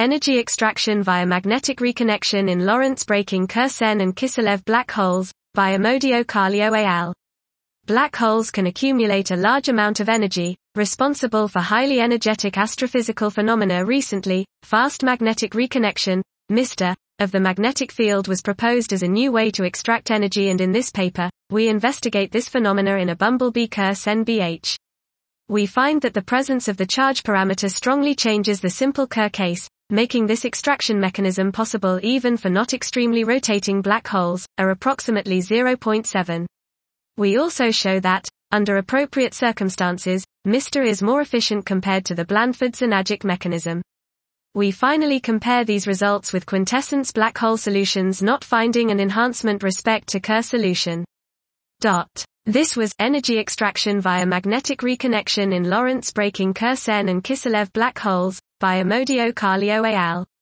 Energy extraction via magnetic reconnection in Lorentz-breaking Kersen and Kisselev black holes, by Amodio Carlio et al. Black holes can accumulate a large amount of energy, responsible for highly energetic astrophysical phenomena. Recently, fast magnetic reconnection, MISTER, of the magnetic field was proposed as a new way to extract energy, and in this paper, we investigate this phenomena in a bumblebee Kerr-Sen BH. We find that the presence of the charge parameter strongly changes the simple Kerr case, making this extraction mechanism possible even for not extremely rotating black holes, are approximately 0.7. We also show that, under appropriate circumstances, MISTER is more efficient compared to the Blandford-Zanagic mechanism. We finally compare these results with quintessence black hole solutions, not finding an enhancement respect to Kerr solution. This was energy extraction via magnetic reconnection in Lorentz-breaking Kersen and Kisselev black holes, by Amodio Carlio et al.